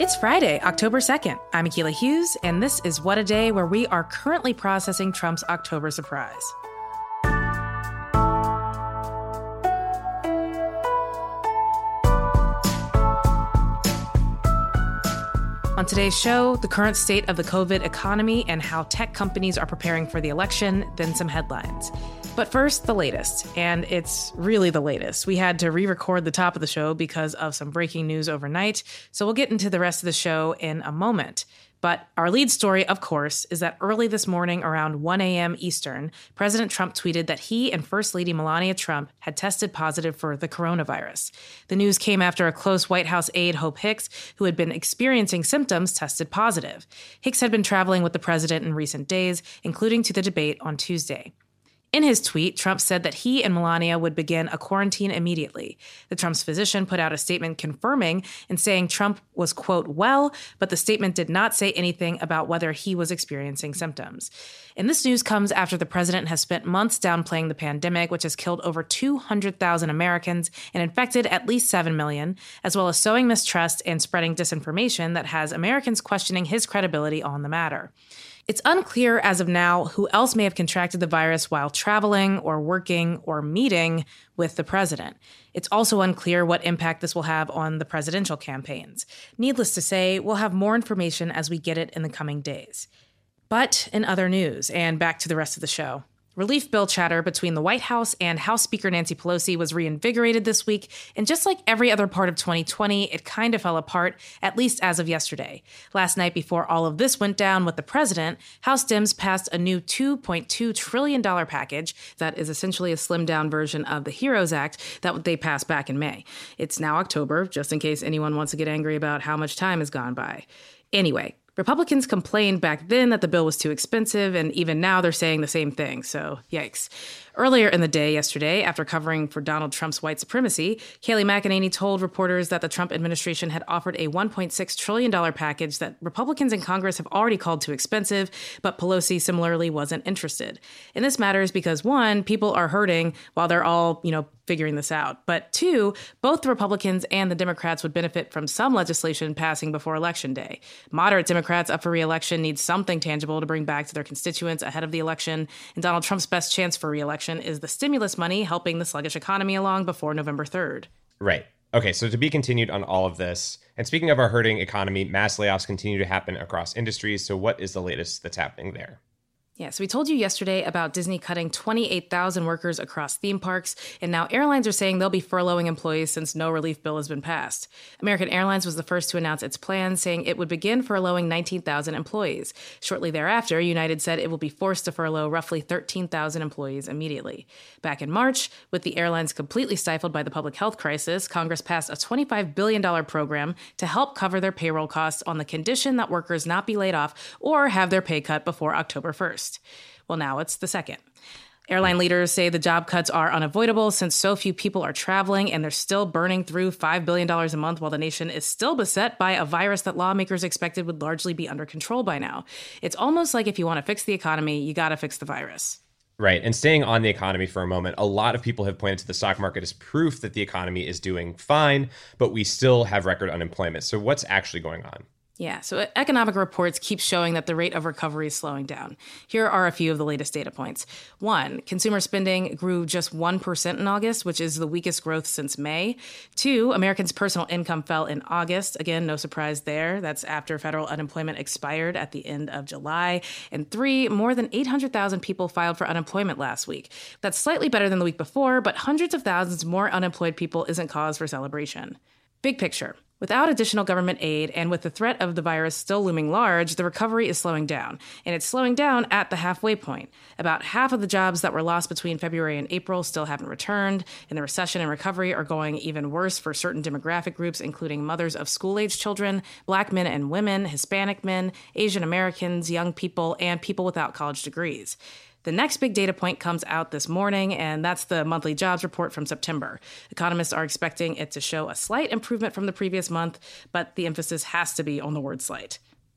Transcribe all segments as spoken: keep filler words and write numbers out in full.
It's Friday, October second. I'm Akila Hughes, and this is What a Day, where we are currently processing Trump's October surprise. On today's show, the current state of the COVID economy and how tech companies are preparing for the election, then some headlines. But first, the latest, and it's really the latest. We had to re-record the top of the show because of some breaking news overnight, so we'll get into the rest of the show in a moment. But our lead story, of course, is that early this morning around one a.m. Eastern, President Trump tweeted that he and First Lady Melania Trump had tested positive for the coronavirus. The news came after a close White House aide, Hope Hicks, who had been experiencing symptoms, tested positive. Hicks had been traveling with the president in recent days, including to the debate on Tuesday. In his tweet, Trump said that he and Melania would begin a quarantine immediately. The Trump's physician put out a statement confirming and saying Trump was, quote, well, but the statement did not say anything about whether he was experiencing symptoms. And this news comes after the president has spent months downplaying the pandemic, which has killed over two hundred thousand Americans and infected at least seven million, as well as sowing mistrust and spreading disinformation that has Americans questioning his credibility on the matter. It's unclear as of now who else may have contracted the virus while traveling or working or meeting with the president. It's also unclear what impact this will have on the presidential campaigns. Needless to say, we'll have more information as we get it in the coming days. But in other news, and back to the rest of the show, relief bill chatter between the White House and House Speaker Nancy Pelosi was reinvigorated this week, and just like every other part of twenty twenty, it kind of fell apart, at least as of yesterday. Last night, before all of this went down with the president, House Dems passed a new two point two trillion dollars package that is essentially a slimmed-down version of the HEROES Act that they passed back in May. It's now October, just in case anyone wants to get angry about how much time has gone by. Anyway, Republicans complained back then that the bill was too expensive, and even now they're saying the same thing, so yikes. Earlier in the day yesterday, after covering for Donald Trump's white supremacy, Kayleigh McEnany told reporters that the Trump administration had offered a one point six trillion dollars package that Republicans in Congress have already called too expensive, but Pelosi similarly wasn't interested. And this matters because, one, people are hurting while they're all, you know, figuring this out. But two, both the Republicans and the Democrats would benefit from some legislation passing before Election Day. Moderate Democrats up for re-election need something tangible to bring back to their constituents ahead of the election, and Donald Trump's best chance for re-election is the stimulus money helping the sluggish economy along before November third. Right. Okay, so to be continued on all of this, and speaking of our hurting economy, mass layoffs continue to happen across industries. So what is the latest that's happening there? Yeah, so we told you yesterday about Disney cutting twenty-eight thousand workers across theme parks, and now airlines are saying they'll be furloughing employees since no relief bill has been passed. American Airlines was the first to announce its plans, saying it would begin furloughing nineteen thousand employees. Shortly thereafter, United said it will be forced to furlough roughly thirteen thousand employees immediately. Back in March, with the airlines completely stifled by the public health crisis, Congress passed a twenty-five billion dollars program to help cover their payroll costs on the condition that workers not be laid off or have their pay cut before October first. Well, now it's the second. Airline leaders say the job cuts are unavoidable since so few people are traveling and they're still burning through five billion dollars a month while the nation is still beset by a virus that lawmakers expected would largely be under control by now. It's almost like if you want to fix the economy, you got to fix the virus. Right. And staying on the economy for a moment, a lot of people have pointed to the stock market as proof that the economy is doing fine, but we still have record unemployment. So what's actually going on? Yeah, so economic reports keep showing that the rate of recovery is slowing down. Here are a few of the latest data points. One, consumer spending grew just one percent in August, which is the weakest growth since May. Two, Americans' personal income fell in August. Again, no surprise there. That's after federal unemployment expired at the end of July. And three, more than eight hundred thousand people filed for unemployment last week. That's slightly better than the week before, but hundreds of thousands more unemployed people isn't cause for celebration. Big picture. Without additional government aid and with the threat of the virus still looming large, the recovery is slowing down. And it's slowing down at the halfway point. About half of the jobs that were lost between February and April still haven't returned, and the recession and recovery are going even worse for certain demographic groups, including mothers of school-age children, Black men and women, Hispanic men, Asian Americans, young people, and people without college degrees. The next big data point comes out this morning, and that's the monthly jobs report from September. Economists are expecting it to show a slight improvement from the previous month, but the emphasis has to be on the word slight.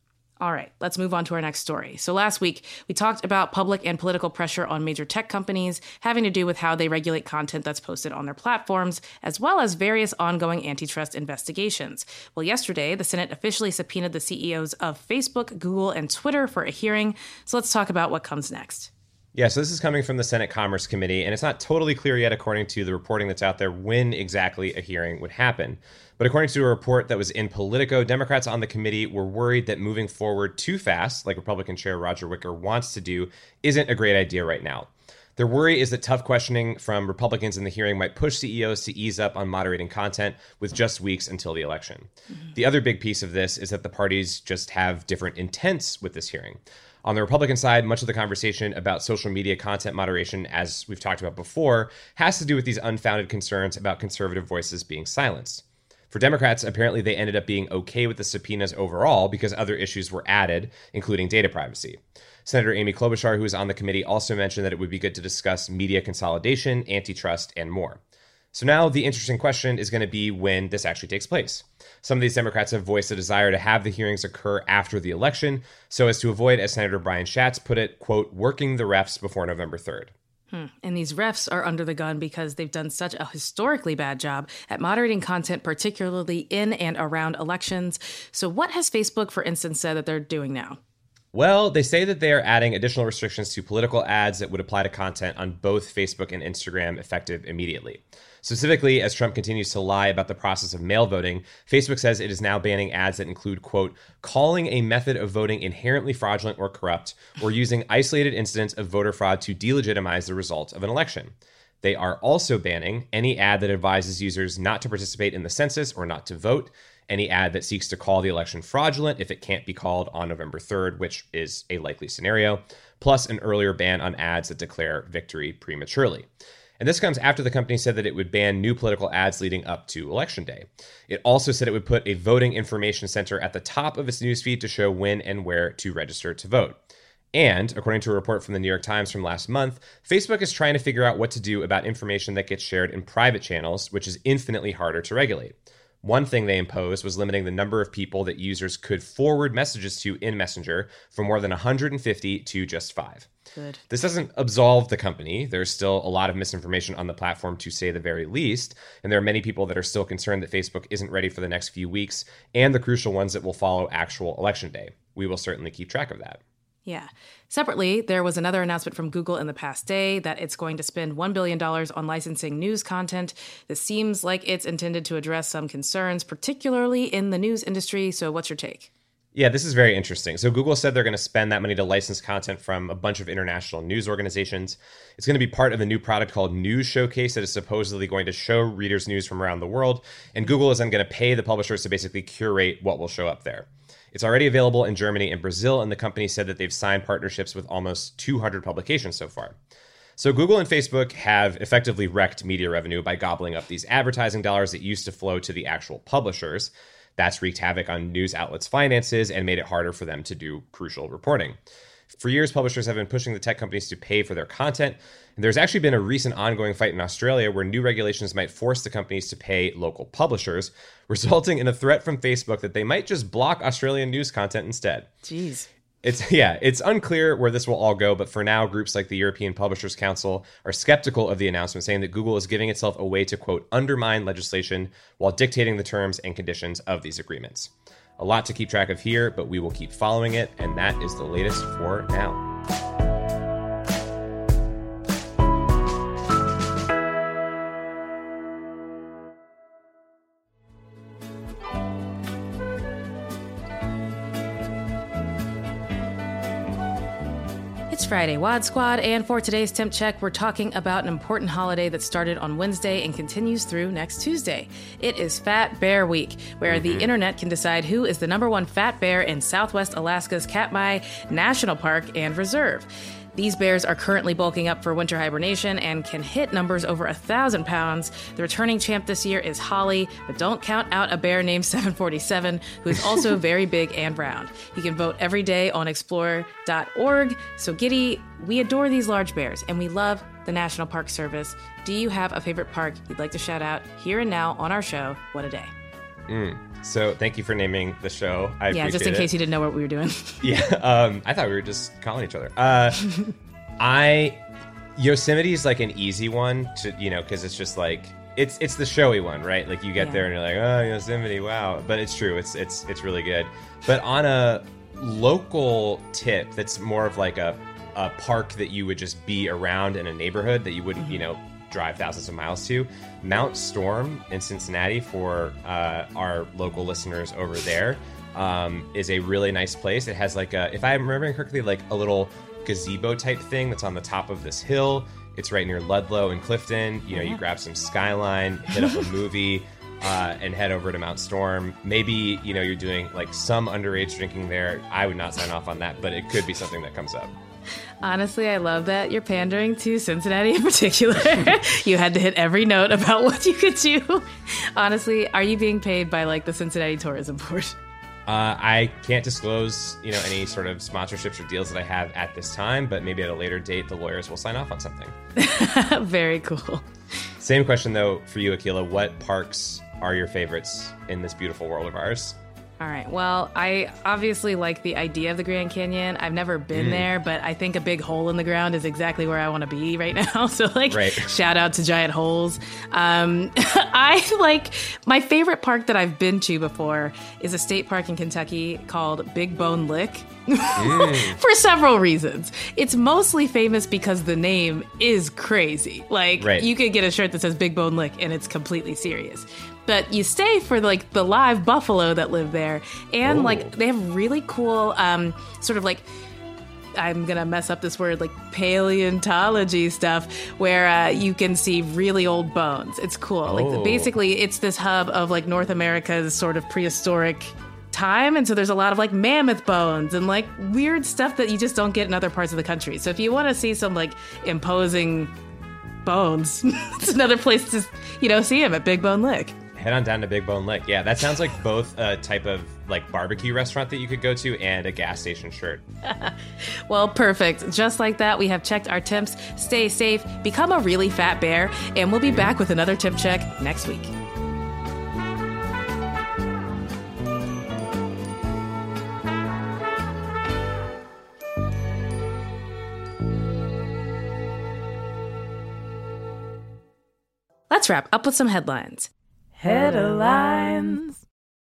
All right, let's move on to our next story. So last week, we talked about public and political pressure on major tech companies having to do with how they regulate content that's posted on their platforms, as well as various ongoing antitrust investigations. Well, yesterday, the Senate officially subpoenaed the C E Os of Facebook, Google, and Twitter for a hearing. So let's talk about what comes next. Yeah, so this is coming from the Senate Commerce Committee, and it's not totally clear yet, according to the reporting that's out there, when exactly a hearing would happen. But according to a report that was in Politico, Democrats on the committee were worried that moving forward too fast, like Republican Chair Roger Wicker wants to do, isn't a great idea right now. Their worry is that tough questioning from Republicans in the hearing might push C E Os to ease up on moderating content with just weeks until the election. Mm-hmm. The other big piece of this is that the parties just have different intents with this hearing. On the Republican side, much of the conversation about social media content moderation, as we've talked about before, has to do with these unfounded concerns about conservative voices being silenced. For Democrats, apparently they ended up being okay with the subpoenas overall because other issues were added, including data privacy. Senator Amy Klobuchar, who was on the committee, also mentioned that it would be good to discuss media consolidation, antitrust, and more. So now the interesting question is going to be when this actually takes place. Some of these Democrats have voiced a desire to have the hearings occur after the election so as to avoid, as Senator Brian Schatz put it, quote, working the refs before November third. Hmm. And these refs are under the gun because they've done such a historically bad job at moderating content, particularly in and around elections. So what has Facebook, for instance, said that they're doing now? Well, they say that they are adding additional restrictions to political ads that would apply to content on both Facebook and Instagram effective immediately. Specifically, as Trump continues to lie about the process of mail voting, Facebook says it is now banning ads that include, quote, calling a method of voting inherently fraudulent or corrupt, or using isolated incidents of voter fraud to delegitimize the result of an election. They are also banning any ad that advises users not to participate in the census or not to vote, any ad that seeks to call the election fraudulent if it can't be called on November third, which is a likely scenario, plus an earlier ban on ads that declare victory prematurely. And this comes after the company said that it would ban new political ads leading up to Election Day. It also said it would put a voting information center at the top of its newsfeed to show when and where to register to vote. And, according to a report from the New York Times from last month, Facebook is trying to figure out what to do about information that gets shared in private channels, which is infinitely harder to regulate. One thing they imposed was limiting the number of people that users could forward messages to in Messenger from more than one hundred fifty to just five. Good. This doesn't absolve the company. There's still a lot of misinformation on the platform, to say the very least. And there are many people that are still concerned that Facebook isn't ready for the next few weeks and the crucial ones that will follow actual election day. We will certainly keep track of that. Yeah. Separately, there was another announcement from Google in the past day that it's going to spend one billion dollars on licensing news content. This seems like it's intended to address some concerns, particularly in the news industry. So what's your take? Yeah, this is very interesting. So Google said they're going to spend that money to license content from a bunch of international news organizations. It's going to be part of a new product called News Showcase that is supposedly going to show readers news from around the world. And Google is then going to pay the publishers to basically curate what will show up there. It's already available in Germany and Brazil, and the company said that they've signed partnerships with almost two hundred publications so far. So Google and Facebook have effectively wrecked media revenue by gobbling up these advertising dollars that used to flow to the actual publishers. That's wreaked havoc on news outlets' finances and made it harder for them to do crucial reporting. For years, publishers have been pushing the tech companies to pay for their content. And there's actually been a recent ongoing fight in Australia where new regulations might force the companies to pay local publishers, resulting in a threat from Facebook that they might just block Australian news content instead. Jeez. It's yeah, it's unclear where this will all go, but for now, groups like the European Publishers Council are skeptical of the announcement, saying that Google is giving itself a way to, quote, undermine legislation while dictating the terms and conditions of these agreements. A lot to keep track of here, but we will keep following it, and that is the latest for now. It's Friday, Wad Squad, and for today's Temp Check, we're talking about an important holiday that started on Wednesday and continues through next Tuesday. It is Fat Bear Week, where mm-hmm. the internet can decide who is the number one fat bear in Southwest Alaska's Katmai National Park and Reserve. These bears are currently bulking up for winter hibernation and can hit numbers over a thousand pounds. The returning champ this year is Holly, but don't count out a bear named seven forty-seven, who is also very big and round. You can vote every day on explore dot org. So Giddy, we adore these large bears and we love the National Park Service. Do you have a favorite park you'd like to shout out here and now on our show, What a Day? Mm. So thank you for naming the show. I yeah, just in it. case you didn't know what we were doing. yeah, um, I thought we were just calling each other. Uh, I Yosemite is like an easy one to, you know, because it's just like it's it's the showy one, right? Like you get yeah. there and you're like, oh, Yosemite, wow. But it's true. It's it's it's really good. But on a local tip, that's more of like a a park that you would just be around in a neighborhood that you wouldn't, mm-hmm. you know, drive thousands of miles to. Mount Storm in Cincinnati, for uh, our local listeners over there, um, is a really nice place. It has like a, if I'm remembering correctly, like a little gazebo type thing that's on the top of this hill. It's right near Ludlow and Clifton. You know, yeah. you grab some Skyline, hit up a movie, uh, and head over to Mount Storm. Maybe, you know, you're doing like some underage drinking there. I would not sign off on that, but it could be something that comes up. Honestly, I love that you're pandering to Cincinnati in particular. You had to hit every note about what you could do. Honestly, are you being paid by like the Cincinnati Tourism Board? Uh, I can't disclose, you know, any sort of sponsorships or deals that I have at this time, but maybe at a later date, the lawyers will sign off on something. Very cool. Same question though for you, Akilah. What parks are your favorites in this beautiful world of ours? All right. Well, I obviously like the idea of the Grand Canyon. I've never been mm. there, but I think a big hole in the ground is exactly where I want to be right now. So, like, right. shout out to Giant Holes. Um, I like my favorite park that I've been to before is a state park in Kentucky called Big Bone Lick. Mm. For several reasons. It's mostly famous because the name is crazy. Like, right. you could get a shirt that says Big Bone Lick and it's completely serious. But you stay for like the live buffalo that live there, and Ooh. like they have really cool um, sort of like, I'm gonna mess up this word, like paleontology stuff, where uh, you can see really old bones. It's cool. Oh. Like basically, it's this hub of like North America's sort of prehistoric time, and so there's a lot of like mammoth bones and like weird stuff that you just don't get in other parts of the country. So if you want to see some like imposing bones, it's another place to, you know, see them at Big Bone Lick. Head on down to Big Bone Lick. Yeah, that sounds like both a type of like barbecue restaurant that you could go to and a gas station shirt. Well, perfect. Just like that, we have checked our temps. Stay safe, become a really fat bear, and we'll be back with another tip check next week. Let's wrap up with some headlines. Headlines.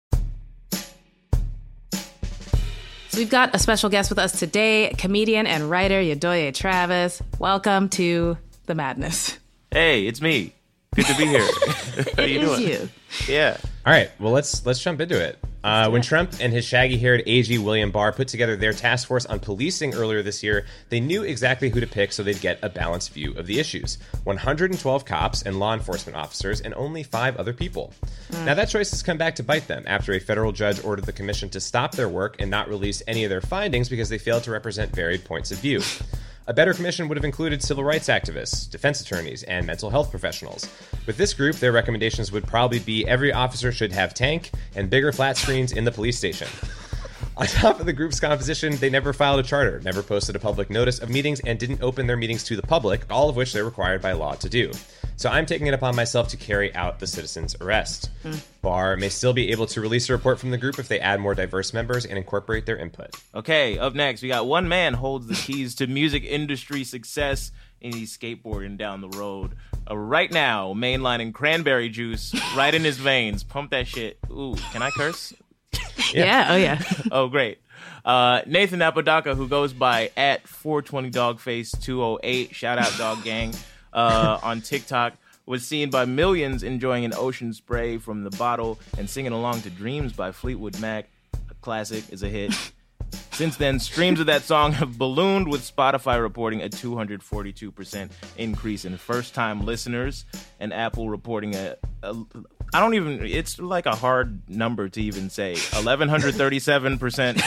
So we've got a special guest with us today, comedian and writer Yodoye Travis. Welcome to the madness. Hey, it's me. Good to be here. How it you is doing? You. Yeah. All right. Well, let's let's jump into it. Uh, when Trump and his shaggy-haired A G William Barr put together their task force on policing earlier this year, they knew exactly who to pick so they'd get a balanced view of the issues. one hundred twelve cops and law enforcement officers and only five other people. Mm. Now, that choice has come back to bite them after a federal judge ordered the commission to stop their work and not release any of their findings because they failed to represent varied points of view. A better commission would have included civil rights activists, defense attorneys, and mental health professionals. With this group, their recommendations would probably be every officer should have tank and bigger flat screens in the police station. On top of the group's composition, they never filed a charter, never posted a public notice of meetings, and didn't open their meetings to the public, all of which they're required by law to do. So I'm taking it upon myself to carry out the citizen's arrest. Mm. Barr may still be able to release a report from the group if they add more diverse members and incorporate their input. Okay, up next, we got one man holds the keys to music industry success, and he's skateboarding down the road. Uh, right now, mainlining cranberry juice right in his veins. Pump that shit. Ooh, can I curse? Yeah. yeah, oh yeah. Oh, great. Uh, Nathan Apodaca, who goes by at four twenty Dogface two oh eight, shout out Dog Gang, uh, on TikTok, was seen by millions enjoying an ocean spray from the bottle and singing along to Dreams by Fleetwood Mac. A classic, is a hit. Since then, streams of that song have ballooned, with Spotify reporting a two hundred forty-two percent increase in first-time listeners, and Apple reporting a, a I don't even, it's like a hard number to even say, eleven thirty-seven percent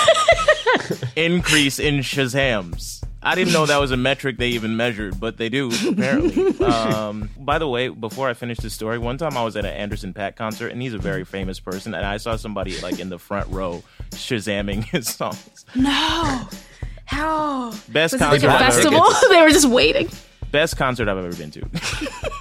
increase in Shazams. I didn't know that was a metric they even measured, but they do, apparently. Um, by the way, before I finish this story, one time I was at an Anderson .Paak concert, and he's a very famous person, and I saw somebody like in the front row Shazamming his songs. No! How? Best was concert it like a I've festival? ever been to. They were just waiting. Best concert I've ever been to.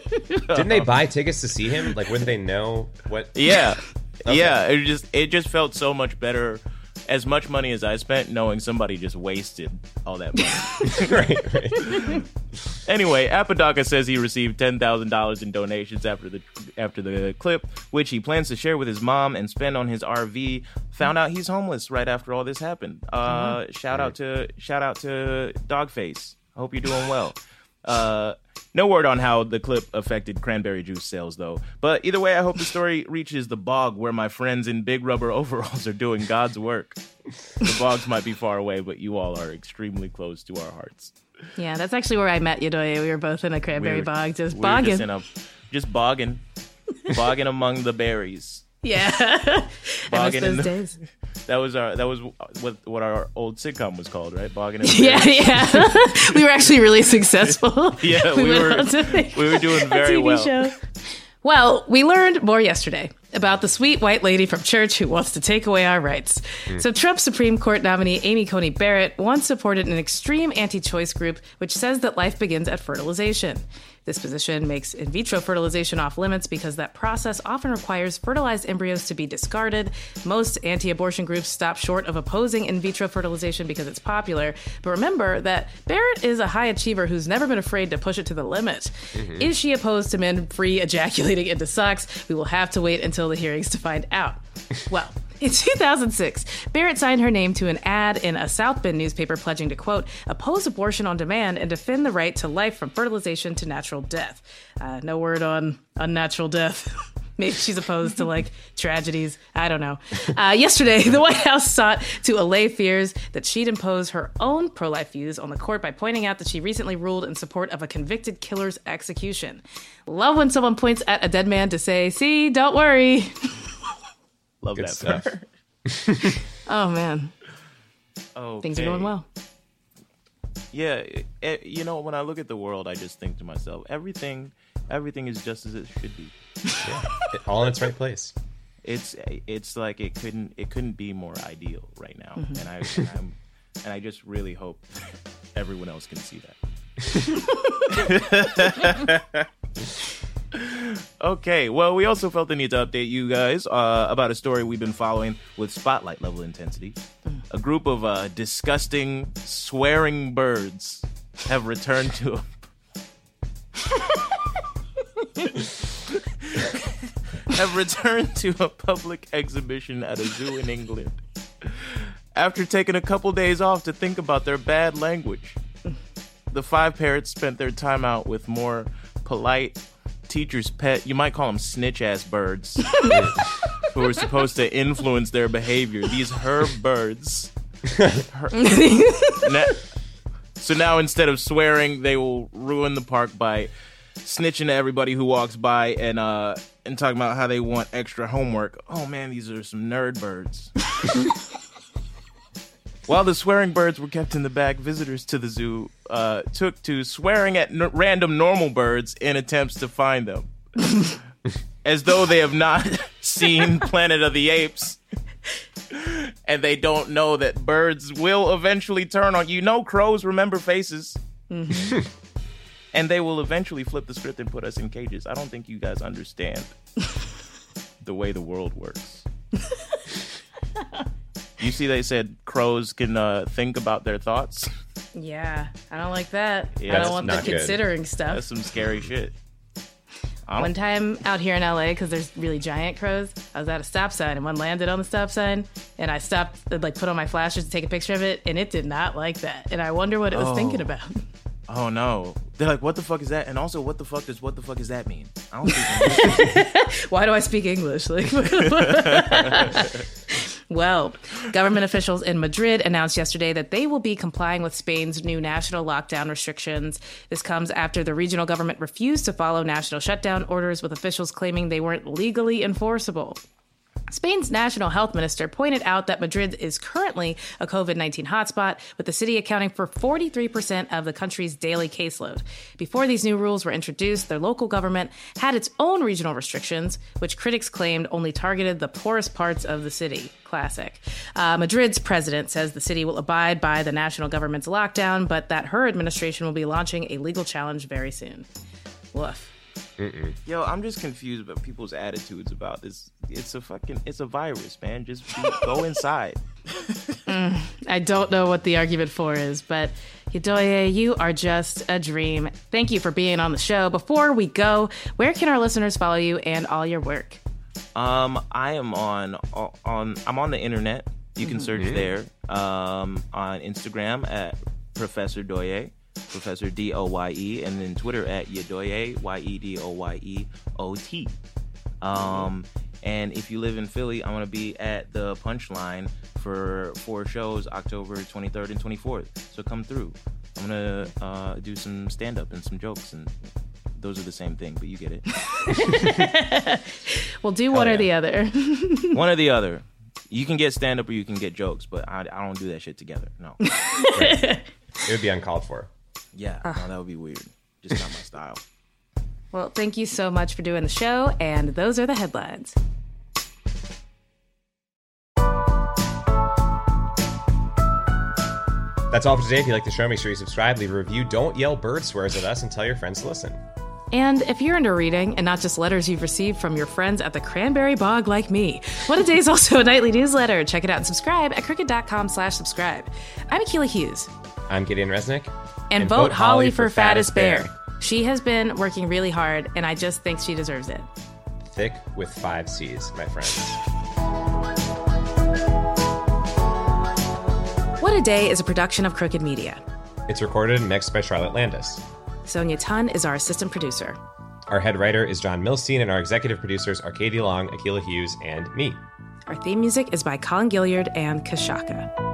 Didn't they buy tickets to see him? Like, wouldn't they know what? Yeah, Okay. yeah. It just it just felt so much better. As much money as I spent, knowing somebody just wasted all that money. right, right. Anyway, Apodaca says he received ten thousand dollars in donations after the after the clip, which he plans to share with his mom and spend on his R V. Found out he's homeless right after all this happened. Uh, mm-hmm. Shout out to shout out to Dogface. I hope you're doing well. Uh, no word on how the clip affected cranberry juice sales, though. But either way, I hope the story reaches the bog where my friends in big rubber overalls are doing God's work. The bogs might be far away, but you all are extremely close to our hearts. Yeah, that's actually where I met Yodoye. We were both in a cranberry we were, bog, just we bogging. Were just, in a, just bogging. Bogging among the berries. Yeah. Bogging those in the, days. That was our that was what what our old sitcom was called, right? Bogging in the Yeah, berries. yeah. We were actually really successful. Yeah, we, we were we were doing very well. Show. Well, we learned more yesterday about the sweet white lady from church who wants to take away our rights. Mm. So Trump Supreme Court nominee Amy Coney Barrett once supported an extreme anti-choice group which says that life begins at fertilization. This position makes in vitro fertilization off limits because that process often requires fertilized embryos to be discarded. Most anti-abortion groups stop short of opposing in vitro fertilization because it's popular. But remember that Barrett is a high achiever who's never been afraid to push it to the limit. Mm-hmm. Is she opposed to men free ejaculating into socks? We will have to wait until the hearings to find out. Well, in two thousand six, Barrett signed her name to an ad in a South Bend newspaper pledging to, quote, oppose abortion on demand and defend the right to life from fertilization to natural death. Uh, no word on unnatural death. Maybe she's opposed to, like, tragedies. I don't know. Uh, yesterday, the White House sought to allay fears that she'd impose her own pro-life views on the court by pointing out that she recently ruled in support of a convicted killer's execution. Love when someone points at a dead man to say, see, don't worry. Love Good that stuff. Oh, man. Okay. Things are going well. Yeah, it, it, you know, when I look at the world, I just think to myself, everything, everything is just as it should be. Yeah. It, all in its right place. It's it's like it couldn't it couldn't be more ideal right now, mm-hmm. and I and, I'm, and I just really hope everyone else can see that. Okay, well, we also felt the need to update you guys uh, about a story we've been following with spotlight level intensity. A group of uh, disgusting, swearing birds have returned to a... have returned to a public exhibition at a zoo in England after taking a couple days off to think about their bad language. The five parrots spent their time out with more polite teacher's pet, you might call them snitch-ass birds, who were supposed to influence their behavior. These herb birds. Her- now, so now instead of swearing, they will ruin the park by snitching to everybody who walks by and uh and talking about how they want extra homework. Oh man, these are some nerd birds. While the swearing birds were kept in the back, visitors to the zoo uh, took to swearing at n- random normal birds in attempts to find them. As though they have not seen Planet of the Apes. And they don't know that birds will eventually turn on. You know crows remember faces. Mm-hmm. And they will eventually flip the script and put us in cages. I don't think you guys understand the way the world works. You see, they said crows can uh, think about their thoughts. Yeah, I don't like that. Yeah, I don't want them good. considering stuff. That's some scary shit. One time out here in L A, because there's really giant crows, I was at a stop sign and one landed on the stop sign, and I stopped, like, put on my flashes to take a picture of it, and it did not like that. And I wonder what it was Oh. thinking about. Oh no! They're like, what the fuck is that? And also, what the fuck does what the fuck does that mean? I don't speak English. Why do I speak English? Like, well, government officials in Madrid announced yesterday that they will be complying with Spain's new national lockdown restrictions. This comes after the regional government refused to follow national shutdown orders, with officials claiming they weren't legally enforceable. Spain's national health minister pointed out that Madrid is currently a covid nineteen hotspot, with the city accounting for forty-three percent of the country's daily caseload. Before these new rules were introduced, their local government had its own regional restrictions, which critics claimed only targeted the poorest parts of the city. Classic. Uh, Madrid's president says the city will abide by the national government's lockdown, but that her administration will be launching a legal challenge very soon. Woof. Mm-mm. Yo, I'm just confused about people's attitudes about this. It's a fucking, it's a virus, man. Just be, go inside. mm, I don't know what the argument for is, but Yodoye, you are just a dream. Thank you for being on the show. Before we go, where can our listeners follow you and all your work? Um, I am on on I'm on the internet. You can search mm-hmm. there. Um, on Instagram at Professor Doye, Professor D O Y E, and then Twitter at Yodoye, Y E D O Y E O T. Um, and if you live in Philly, I'm gonna be at the Punchline for four shows, October twenty-third and twenty-fourth. So come through. I'm gonna uh, do some stand-up and some jokes, and those are the same thing, but you get it. We'll do one Hell or yeah. the other. One or the other. You can get stand-up or you can get jokes, but I, I don't do that shit together. No. Right. It would be uncalled for. Yeah, uh. no, that would be weird. Just not my style. Well, thank you so much for doing the show, and those are the headlines. That's all for today. If you like the show, make sure you subscribe, leave a review. Don't yell bird swears at us, and tell your friends to listen. And if you're into reading and not just letters you've received from your friends at the Cranberry Bog like me, What a Day is also a nightly newsletter. Check it out and subscribe at crooked.com slash subscribe. I'm Akilah Hughes. I'm Gideon Resnick. And, and vote, vote Holly, Holly for, for Fattest Bear. Bear. She has been working really hard, and I just think she deserves it. Thick with five C's, my friends. What a Day is a production of Crooked Media. It's recorded and mixed by Charlotte Landis. Sonia Tun is our assistant producer. Our head writer is John Milstein, and our executive producers are Katie Long, Akilah Hughes, and me. Our theme music is by Colin Gilliard and Kashaka.